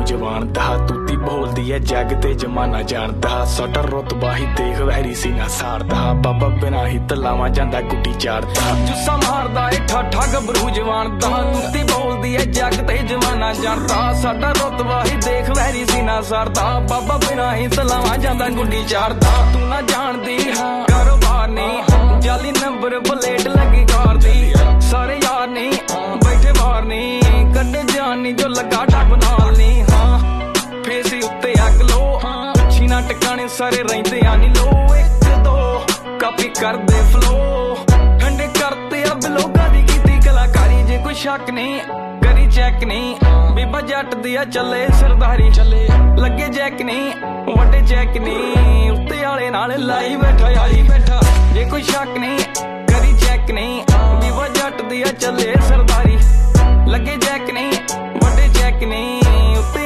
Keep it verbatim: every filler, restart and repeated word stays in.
जवान दा तूती बोलदी है जग ते जमाना जानदा सट रुतबा ही देख वैरी सीना साड़दा बाबा बिना ही तलावा जांदा गुड्डी चाड़दा जुस्सा मारदा ए ठाठा गबरू जवान दा तूती बोलदी है जग ते जमाना जानदा सट रुतबा ही देख वैरी सीना साड़दा बाबा बिना ही तलावा जांदा गुड्डी चाड़दा तू ना जानदी हां कारोबार नहीं जाली नंबर प्लेट लगी कार दी सारे यार नहीं बैठे बाहर नहीं कड्डे जान नहीं जो लगा टप नाल नहीं हाँ फेस उत्ते अग लो अच्छी ना टिकाने सारे रहिंदे आ नी लो एक दो कापी कर दे फ्लो ठंडे करते अब लोगां दी कीती कलाकारी जे कोई शक नहीं करी चेक नहीं बीबा जट दिया चले सरदारी चले लगे जैक नहीं वड्डे चेक नहीं उत्ते आले नाल लाई बैठा यारी बैठा जे कोई शक नहीं करी चेक नहीं बीबा जट दिया चले सरदारी लगे